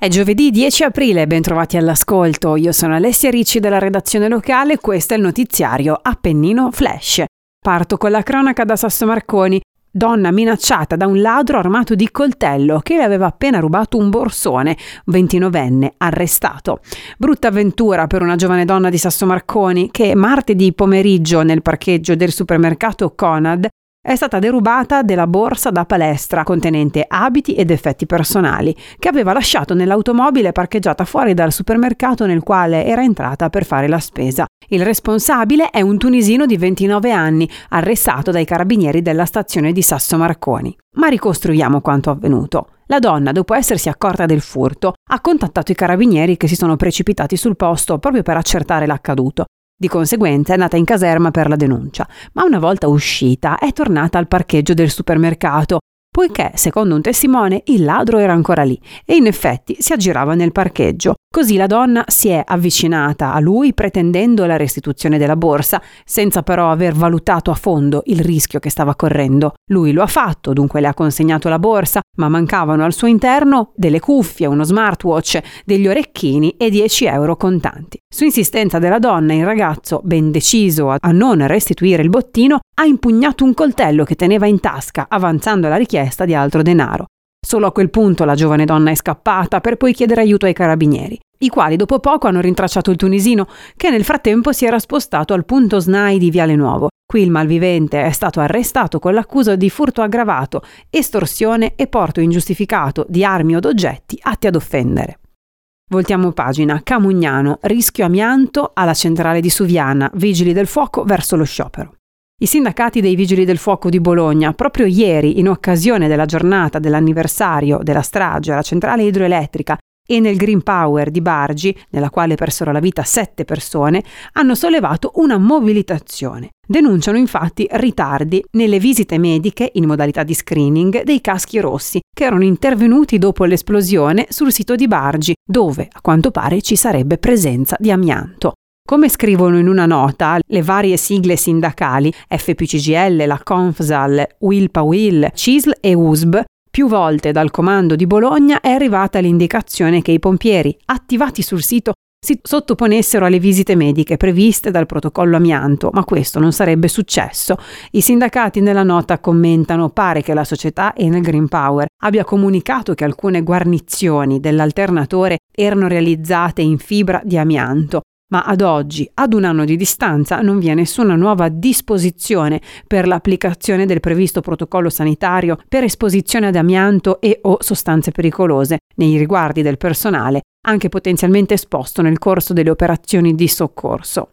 È giovedì 10 aprile, bentrovati all'ascolto. Io sono Alessia Ricci della redazione locale, questo è il notiziario Appennino Flash. Parto con la cronaca da Sassomarconi. Donna minacciata da un ladro armato di coltello che le aveva appena rubato un borsone, 29enne, arrestato. Brutta avventura per una giovane donna di Sassomarconi che martedì pomeriggio nel parcheggio del supermercato Conad è stata derubata della borsa da palestra contenente abiti ed effetti personali che aveva lasciato nell'automobile parcheggiata fuori dal supermercato nel quale era entrata per fare la spesa. Il responsabile è un tunisino di 29 anni, arrestato dai carabinieri della stazione di Sassomarconi. Ma ricostruiamo quanto avvenuto. La donna, dopo essersi accorta del furto, ha contattato i carabinieri che si sono precipitati sul posto proprio per accertare l'accaduto. Di conseguenza è andata in caserma per la denuncia, ma una volta uscita è tornata al parcheggio del supermercato, poiché, secondo un testimone, il ladro era ancora lì e in effetti si aggirava nel parcheggio. Così la donna si è avvicinata a lui pretendendo la restituzione della borsa, senza però aver valutato a fondo il rischio che stava correndo. Lui lo ha fatto, dunque le ha consegnato la borsa, ma mancavano al suo interno delle cuffie, uno smartwatch, degli orecchini e 10 euro contanti. Su insistenza della donna, il ragazzo, ben deciso a non restituire il bottino, ha impugnato un coltello che teneva in tasca, avanzando la richiesta di altro denaro. Solo a quel punto la giovane donna è scappata per poi chiedere aiuto ai carabinieri, i quali dopo poco hanno rintracciato il tunisino che nel frattempo si era spostato al punto SNAI di Viale Nuovo. Qui il malvivente è stato arrestato con l'accusa di furto aggravato, estorsione e porto ingiustificato di armi o d'oggetti atti ad offendere. Voltiamo pagina. Camugnano, rischio amianto alla centrale di Suviana, vigili del fuoco verso lo sciopero. I sindacati dei Vigili del Fuoco di Bologna, proprio ieri, in occasione della giornata dell'anniversario della strage alla centrale idroelettrica e nel Green Power di Bargi, nella quale persero la vita 7 persone, hanno sollevato una mobilitazione. Denunciano infatti ritardi nelle visite mediche in modalità di screening dei caschi rossi che erano intervenuti dopo l'esplosione sul sito di Bargi, dove a quanto pare ci sarebbe presenza di amianto. Come scrivono in una nota le varie sigle sindacali FPCGL, la Confsal, UILPA-UIL, CISL e USB, più volte dal comando di Bologna è arrivata l'indicazione che i pompieri attivati sul sito si sottoponessero alle visite mediche previste dal protocollo amianto, ma questo non sarebbe successo. I sindacati nella nota commentano: pare che la società Enel Green Power abbia comunicato che alcune guarnizioni dell'alternatore erano realizzate in fibra di amianto, ma ad oggi, ad un anno di distanza, non vi è nessuna nuova disposizione per l'applicazione del previsto protocollo sanitario per esposizione ad amianto e o sostanze pericolose nei riguardi del personale, anche potenzialmente esposto nel corso delle operazioni di soccorso.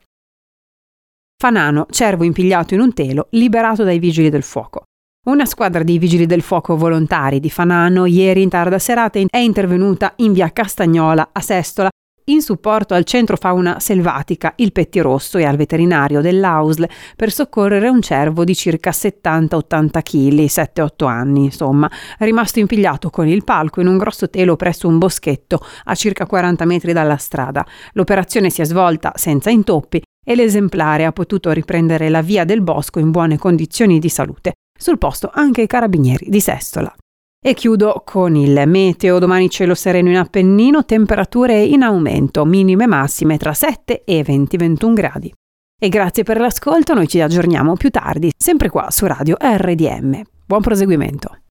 Fanano, cervo impigliato in un telo, liberato dai vigili del fuoco. Una squadra di vigili del fuoco volontari di Fanano ieri in tarda serata è intervenuta in via Castagnola a Sestola in supporto al centro fauna selvatica Il Pettirosso e al veterinario dell'AUSL per soccorrere un cervo di circa 70-80 kg, 7-8 anni, insomma, rimasto impigliato con il palco in un grosso telo presso un boschetto a circa 40 metri dalla strada. L'operazione si è svolta senza intoppi e l'esemplare ha potuto riprendere la via del bosco in buone condizioni di salute. Sul posto anche i carabinieri di Sestola. E chiudo con il meteo. Domani cielo sereno in Appennino, temperature in aumento, minime e massime tra 7 e 20-21 gradi. E grazie per l'ascolto, noi ci aggiorniamo più tardi, sempre qua su Radio RDM. Buon proseguimento.